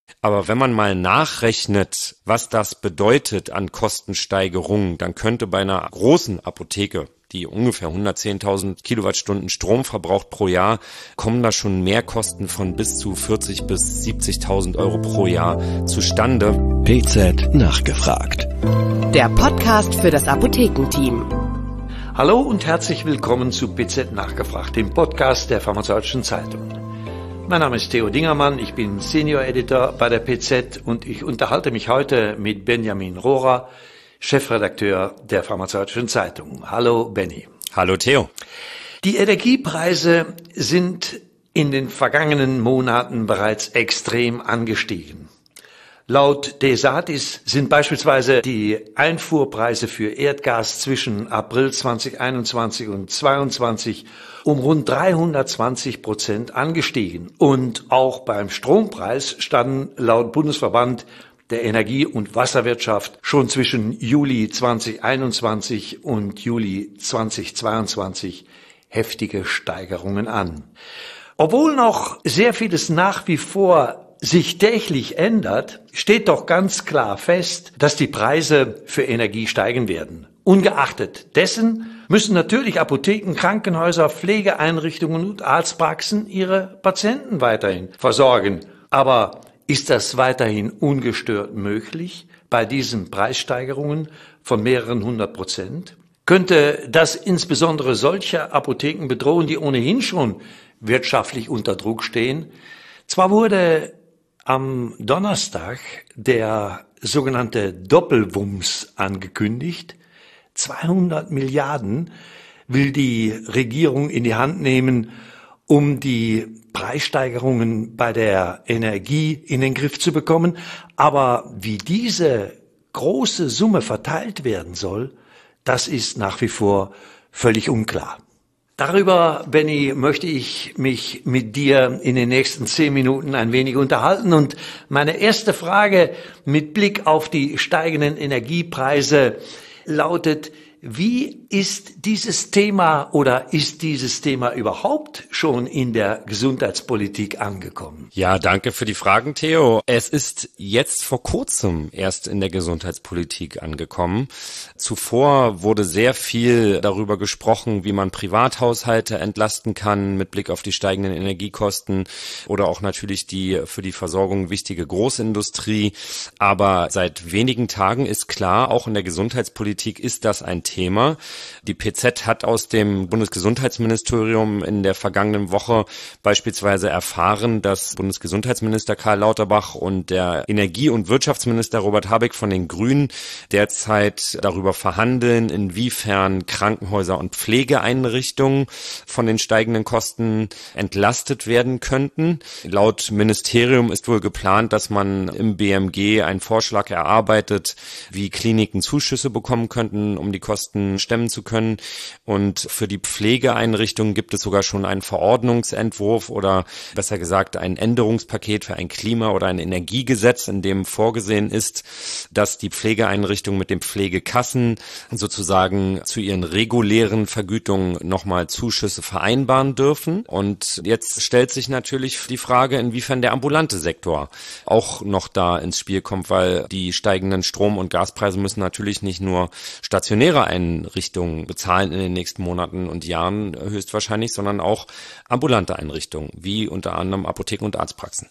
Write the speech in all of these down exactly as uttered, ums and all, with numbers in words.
Aber wenn man mal nachrechnet, was das bedeutet an Kostensteigerungen, dann könnte bei einer großen Apotheke, die ungefähr hundertzehntausend Kilowattstunden Strom verbraucht pro Jahr, kommen da schon Mehrkosten von bis zu vierzig bis siebzigtausend Euro pro Jahr zustande. P Z nachgefragt. Der Podcast für das Apothekenteam. Hallo und herzlich willkommen zu P Z nachgefragt, dem Podcast der Pharmazeutischen Zeitung. Mein Name ist Theo Dingermann, ich bin Senior Editor bei der P Z und ich unterhalte mich heute mit Benjamin Rohrer, Chefredakteur der Pharmazeutischen Zeitung. Hallo Benny. Hallo Theo. Die Energiepreise sind in den vergangenen Monaten bereits extrem angestiegen. Laut DESATIS sind beispielsweise die Einfuhrpreise für Erdgas zwischen April zweitausendeinundzwanzig und zweitausendzweiundzwanzig um rund dreihundertzwanzig Prozent angestiegen. Und auch beim Strompreis standen laut Bundesverband der Energie- und Wasserwirtschaft schon zwischen Juli zweitausendeinundzwanzig und Juli zweitausendzweiundzwanzig heftige Steigerungen an. Obwohl noch sehr vieles nach wie vor sich täglich ändert, steht doch ganz klar fest, dass die Preise für Energie steigen werden. Ungeachtet dessen müssen natürlich Apotheken, Krankenhäuser, Pflegeeinrichtungen und Arztpraxen ihre Patienten weiterhin versorgen. Aber ist das weiterhin ungestört möglich bei diesen Preissteigerungen von mehreren hundert Prozent? Könnte das insbesondere solche Apotheken bedrohen, die ohnehin schon wirtschaftlich unter Druck stehen? Zwar wurde am Donnerstag der sogenannte Doppelwumms angekündigt. zweihundert Milliarden will die Regierung in die Hand nehmen, um die Preissteigerungen bei der Energie in den Griff zu bekommen. Aber wie diese große Summe verteilt werden soll, das ist nach wie vor völlig unklar. Darüber, Benny, möchte ich mich mit dir in den nächsten zehn Minuten ein wenig unterhalten. Und meine erste Frage mit Blick auf die steigenden Energiepreise lautet: Wie ist dieses Thema oder ist dieses Thema überhaupt schon in der Gesundheitspolitik angekommen? Ja, danke für die Fragen, Theo. Es ist jetzt vor kurzem erst in der Gesundheitspolitik angekommen. Zuvor wurde sehr viel darüber gesprochen, wie man Privathaushalte entlasten kann mit Blick auf die steigenden Energiekosten oder auch natürlich die für die Versorgung wichtige Großindustrie. Aber seit wenigen Tagen ist klar, auch in der Gesundheitspolitik ist das ein Thema. Die P Z hat aus dem Bundesgesundheitsministerium in der vergangenen Woche beispielsweise erfahren, dass Bundesgesundheitsminister Karl Lauterbach und der Energie- und Wirtschaftsminister Robert Habeck von den Grünen derzeit darüber verhandeln, inwiefern Krankenhäuser und Pflegeeinrichtungen von den steigenden Kosten entlastet werden könnten. Laut Ministerium ist wohl geplant, dass man im B M G einen Vorschlag erarbeitet, wie Kliniken Zuschüsse bekommen könnten, um die Kosten stemmen zu können. Und für die Pflegeeinrichtungen gibt es sogar schon einen Verordnungsentwurf oder besser gesagt ein Änderungspaket für ein Klima- oder ein Energiegesetz, in dem vorgesehen ist, dass die Pflegeeinrichtungen mit den Pflegekassen sozusagen zu ihren regulären Vergütungen nochmal Zuschüsse vereinbaren dürfen. Und jetzt stellt sich natürlich die Frage, inwiefern der ambulante Sektor auch noch da ins Spiel kommt, weil die steigenden Strom- und Gaspreise müssen natürlich nicht nur stationäre Einrichtungen bezahlen in den nächsten Monaten und Jahren höchstwahrscheinlich, sondern auch ambulante Einrichtungen, wie unter anderem Apotheken und Arztpraxen.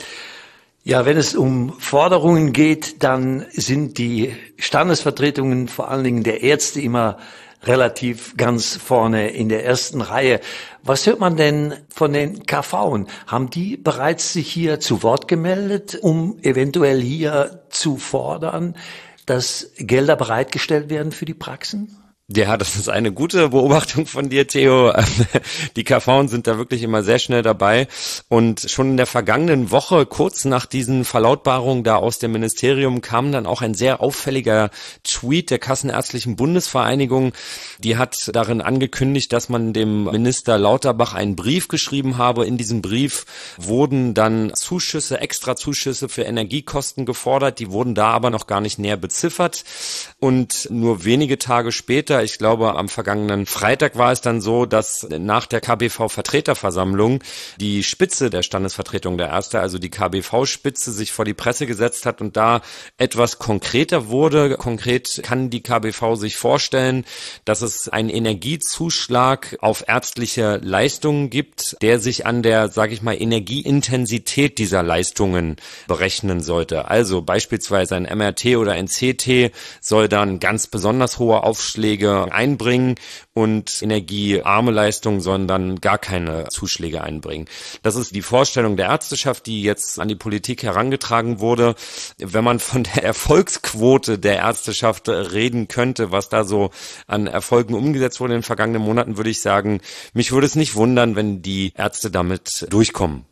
Ja, wenn es um Forderungen geht, dann sind die Standesvertretungen, vor allen Dingen der Ärzte, immer relativ ganz vorne in der ersten Reihe. Was hört man denn von den K Vs? Haben die bereits sich hier zu Wort gemeldet, um eventuell hier zu fordern, dass Gelder bereitgestellt werden für die Praxen? Ja, das ist eine gute Beobachtung von dir, Theo. Die K Vs sind da wirklich immer sehr schnell dabei. Und schon in der vergangenen Woche, kurz nach diesen Verlautbarungen da aus dem Ministerium, kam dann auch ein sehr auffälliger Tweet der Kassenärztlichen Bundesvereinigung. Die hat darin angekündigt, dass man dem Minister Lauterbach einen Brief geschrieben habe. In diesem Brief wurden dann Zuschüsse, extra Zuschüsse für Energiekosten gefordert. Die wurden da aber noch gar nicht näher beziffert. Und nur wenige Tage später weiter. Ich glaube, am vergangenen Freitag war es dann so, dass nach der K B V-Vertreterversammlung die Spitze der Standesvertretung der Ärzte, also die K B V-Spitze, sich vor die Presse gesetzt hat und da etwas konkreter wurde. Konkret kann die K B V sich vorstellen, dass es einen Energiezuschlag auf ärztliche Leistungen gibt, der sich an der, sage ich mal, Energieintensität dieser Leistungen berechnen sollte. Also beispielsweise ein M R T oder ein C T soll dann ganz besonders hohe Aufschläge einbringen und energiearme Leistungen sollen dann gar keine Zuschläge einbringen. Das ist die Vorstellung der Ärzteschaft, die jetzt an die Politik herangetragen wurde. Wenn man von der Erfolgsquote der Ärzteschaft reden könnte, was da so an Erfolgen umgesetzt wurde in den vergangenen Monaten, würde ich sagen, mich würde es nicht wundern, wenn die Ärzte damit durchkommen.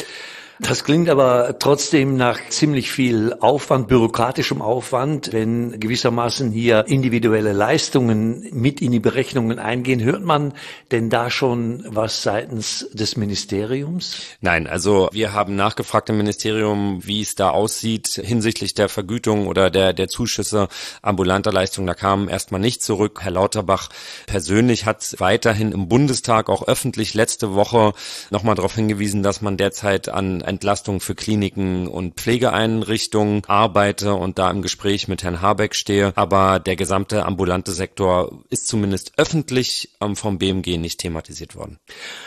Das klingt aber trotzdem nach ziemlich viel Aufwand, bürokratischem Aufwand. Wenn gewissermaßen hier individuelle Leistungen mit in die Berechnungen eingehen, hört man denn da schon was seitens des Ministeriums? Nein, also wir haben nachgefragt im Ministerium, wie es da aussieht hinsichtlich der Vergütung oder der, der Zuschüsse ambulanter Leistungen. Da kam erstmal nicht zurück. Herr Lauterbach persönlich hat weiterhin im Bundestag auch öffentlich letzte Woche nochmal darauf hingewiesen, dass man derzeit an Entlastung für Kliniken und Pflegeeinrichtungen arbeite und da im Gespräch mit Herrn Habeck stehe. Aber der gesamte ambulante Sektor ist zumindest öffentlich vom B M G nicht thematisiert worden.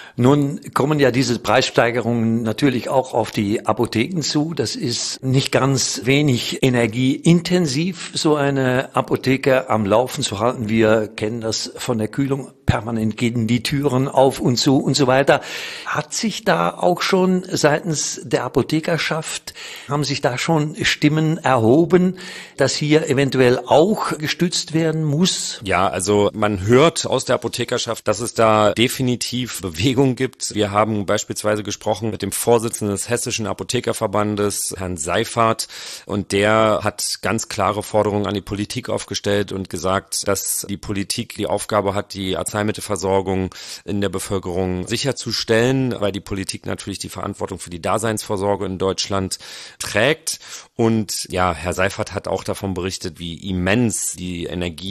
Nun kommen ja diese Preissteigerungen natürlich auch auf die Apotheken zu. Das ist nicht ganz wenig energieintensiv, so eine Apotheke am Laufen zu halten. Wir kennen das von der Kühlung. Permanent gehen die Türen auf und zu und so weiter. Hat sich da auch schon seitens der Apothekerschaft, haben sich da schon Stimmen erhoben, dass hier eventuell auch gestützt werden muss? Ja, also man hört aus der Apothekerschaft, dass es da definitiv Bewegung gibt. Wir haben beispielsweise gesprochen mit dem Vorsitzenden des Hessischen Apothekerverbandes, Herrn Seifert, und der hat ganz klare Forderungen an die Politik aufgestellt und gesagt, dass die Politik die Aufgabe hat, die Arzneimittelversorgung in der Bevölkerung sicherzustellen, weil die Politik natürlich die Verantwortung für die Daseinsvorsorge in Deutschland trägt. Und ja, Herr Seifert hat auch davon berichtet, wie immens die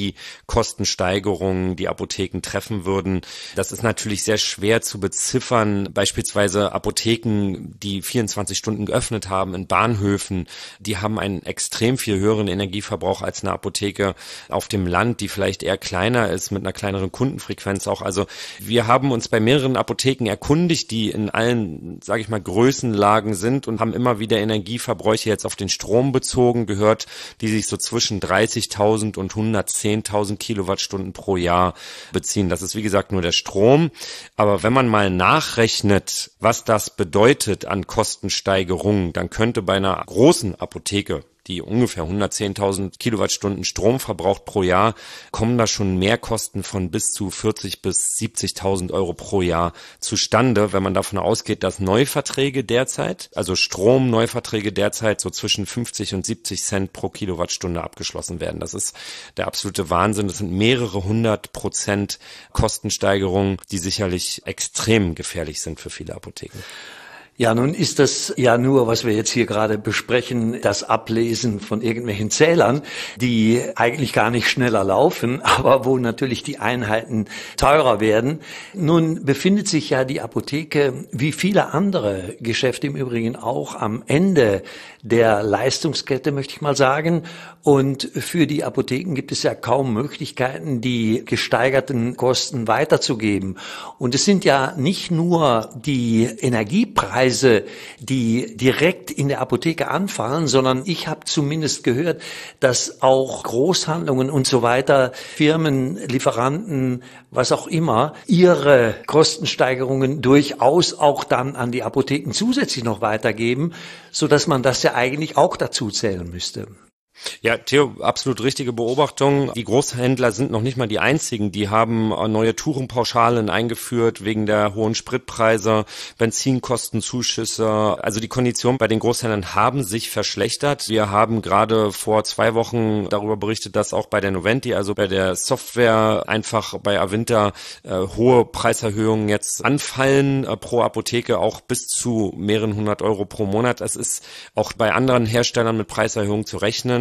Energiekostensteigerungen die Apotheken treffen würden. Das ist natürlich sehr schwer zu beziffern. Beispielsweise Apotheken, die vierundzwanzig Stunden geöffnet haben in Bahnhöfen, die haben einen extrem viel höheren Energieverbrauch als eine Apotheke auf dem Land, die vielleicht eher kleiner ist, mit einer kleineren Kundenfrequenz auch. Also wir haben uns bei mehreren Apotheken erkundigt, die in allen, sage ich mal, Größenlagen sind und haben immer wieder Energieverbräuche jetzt auf den Strom bezogen gehört, die sich so zwischen dreißigtausend und hundertzehntausend Kilowattstunden pro Jahr beziehen. Das ist wie gesagt nur der Strom. Aber wenn man mal nachrechnet, was das bedeutet an Kostensteigerungen, dann könnte bei einer großen Apotheke, die ungefähr hundertzehntausend Kilowattstunden Strom verbraucht pro Jahr, kommen da schon Mehrkosten von bis zu vierzig bis siebzigtausend Euro pro Jahr zustande, wenn man davon ausgeht, dass Neuverträge derzeit, also Stromneuverträge derzeit so zwischen fünfzig und siebzig Cent pro Kilowattstunde abgeschlossen werden. Das ist der absolute Wahnsinn. Das sind mehrere hundert Prozent Kostensteigerungen, die sicherlich extrem gefährlich sind für viele Apotheken. Ja, nun ist das ja nur, was wir jetzt hier gerade besprechen, das Ablesen von irgendwelchen Zählern, die eigentlich gar nicht schneller laufen, aber wo natürlich die Einheiten teurer werden. Nun befindet sich ja die Apotheke, wie viele andere Geschäfte im Übrigen auch, am Ende der Leistungskette, möchte ich mal sagen. Und für die Apotheken gibt es ja kaum Möglichkeiten, die gesteigerten Kosten weiterzugeben. Und es sind ja nicht nur die Energiepreise, die direkt in der Apotheke anfallen, sondern ich habe zumindest gehört, dass auch Großhandlungen und so weiter, Firmen, Lieferanten, was auch immer, ihre Kostensteigerungen durchaus auch dann an die Apotheken zusätzlich noch weitergeben, so dass man das ja eigentlich auch dazu zählen müsste. Ja, Theo, absolut richtige Beobachtung. Die Großhändler sind noch nicht mal die einzigen. Die haben neue Tourenpauschalen eingeführt wegen der hohen Spritpreise, Benzinkostenzuschüsse. Also die Konditionen bei den Großhändlern haben sich verschlechtert. Wir haben gerade vor zwei Wochen darüber berichtet, dass auch bei der Noventi, also bei der Software, einfach bei Avinta äh, hohe Preiserhöhungen jetzt anfallen, äh, pro Apotheke auch bis zu mehreren hundert Euro pro Monat. Es ist auch bei anderen Herstellern mit Preiserhöhungen zu rechnen.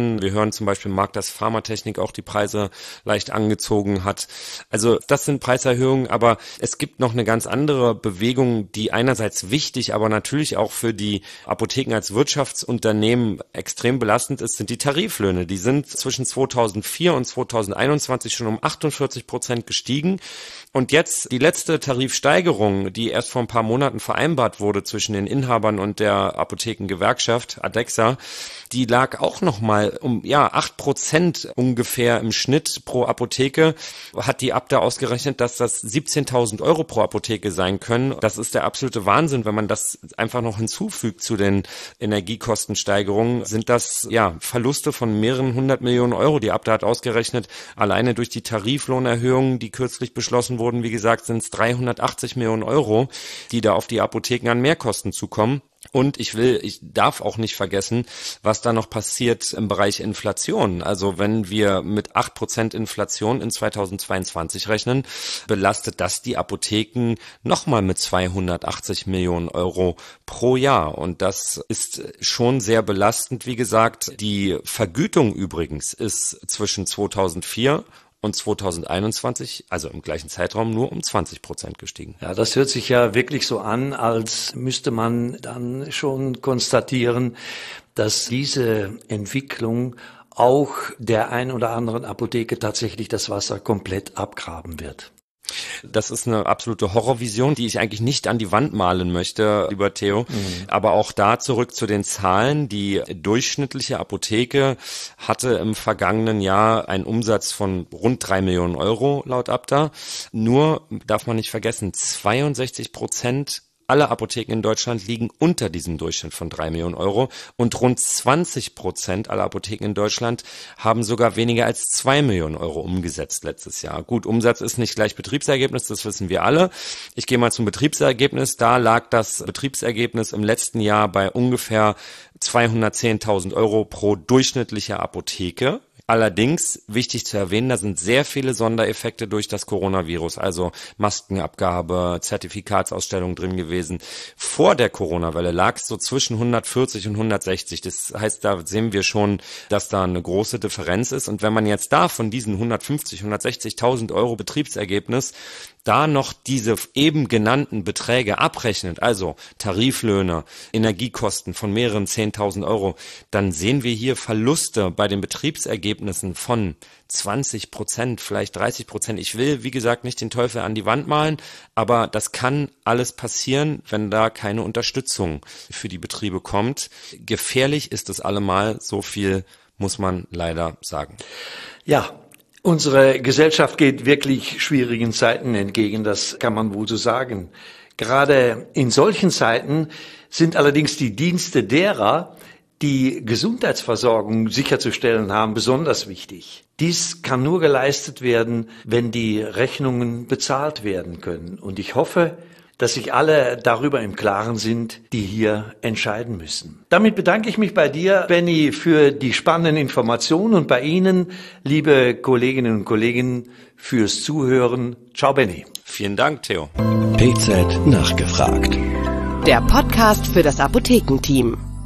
können. Wir hören zum Beispiel im Markt, dass Pharmatechnik auch die Preise leicht angezogen hat. Also das sind Preiserhöhungen, aber es gibt noch eine ganz andere Bewegung, die einerseits wichtig, aber natürlich auch für die Apotheken als Wirtschaftsunternehmen extrem belastend ist, sind die Tariflöhne. Die sind zwischen zweitausendvier und zweitausendeinundzwanzig schon um achtundvierzig Prozent gestiegen. Und jetzt die letzte Tarifsteigerung, die erst vor ein paar Monaten vereinbart wurde zwischen den Inhabern und der Apothekengewerkschaft Adexa, die lag auch nochmal um ja acht Prozent ungefähr im Schnitt pro Apotheke. Hat die Abda ausgerechnet, dass das siebzehntausend Euro pro Apotheke sein können. Das ist der absolute Wahnsinn, wenn man das einfach noch hinzufügt zu den Energiekostensteigerungen. Sind das ja Verluste von mehreren hundert Millionen Euro. Die Abda hat ausgerechnet, alleine durch die Tariflohnerhöhungen, die kürzlich beschlossen wurden, wie gesagt, sind es dreihundertachtzig Millionen Euro, die da auf die Apotheken an Mehrkosten zukommen. Und ich will, ich darf auch nicht vergessen, was da noch passiert im Bereich Inflation. Also wenn wir mit acht Prozent Inflation in zweitausendzweiundzwanzig rechnen, belastet das die Apotheken nochmal mit zweihundertachtzig Millionen Euro pro Jahr. Und das ist schon sehr belastend. Wie gesagt, die Vergütung übrigens ist zwischen zweitausendvier und zweitausendeinundzwanzig, also im gleichen Zeitraum, nur um zwanzig Prozent gestiegen. Ja, das hört sich ja wirklich so an, als müsste man dann schon konstatieren, dass diese Entwicklung auch der ein oder anderen Apotheke tatsächlich das Wasser komplett abgraben wird. Das ist eine absolute Horrorvision, die ich eigentlich nicht an die Wand malen möchte, lieber Theo. Mhm. Aber auch da zurück zu den Zahlen. Die durchschnittliche Apotheke hatte im vergangenen Jahr einen Umsatz von rund drei Millionen Euro laut Abda. Nur darf man nicht vergessen, zweiundsechzig Prozent aller Apotheken in Deutschland liegen unter diesem Durchschnitt von drei Millionen Euro und rund zwanzig Prozent aller Apotheken in Deutschland haben sogar weniger als zwei Millionen Euro umgesetzt letztes Jahr. Gut, Umsatz ist nicht gleich Betriebsergebnis, das wissen wir alle. Ich gehe mal zum Betriebsergebnis. Da lag das Betriebsergebnis im letzten Jahr bei ungefähr zweihundertzehntausend Euro pro durchschnittliche Apotheke. Allerdings, wichtig zu erwähnen, da sind sehr viele Sondereffekte durch das Coronavirus, also Maskenabgabe, Zertifikatsausstellung drin gewesen. Vor der Corona-Welle lag es so zwischen hundertvierzig und hundertsechzig. Das heißt, da sehen wir schon, dass da eine große Differenz ist. Und wenn man jetzt da von diesen hundertfünfzig, hundertsechzigtausend Euro Betriebsergebnis da noch diese eben genannten Beträge abrechnet, also Tariflöhne, Energiekosten von mehreren zehntausend Euro, dann sehen wir hier Verluste bei den Betriebsergebnissen von zwanzig Prozent, vielleicht dreißig Prozent. Ich will, wie gesagt, nicht den Teufel an die Wand malen, aber das kann alles passieren, wenn da keine Unterstützung für die Betriebe kommt. Gefährlich ist es allemal, so viel muss man leider sagen. Ja. Unsere Gesellschaft geht wirklich schwierigen Zeiten entgegen, das kann man wohl so sagen. Gerade in solchen Zeiten sind allerdings die Dienste derer, die Gesundheitsversorgung sicherzustellen haben, besonders wichtig. Dies kann nur geleistet werden, wenn die Rechnungen bezahlt werden können. Und ich hoffe, dass sich alle darüber im Klaren sind, die hier entscheiden müssen. Damit bedanke ich mich bei dir, Benny, für die spannenden Informationen und bei Ihnen, liebe Kolleginnen und Kollegen, fürs Zuhören. Ciao, Benny. Vielen Dank, Theo. P Z nachgefragt. Der Podcast für das Apothekenteam.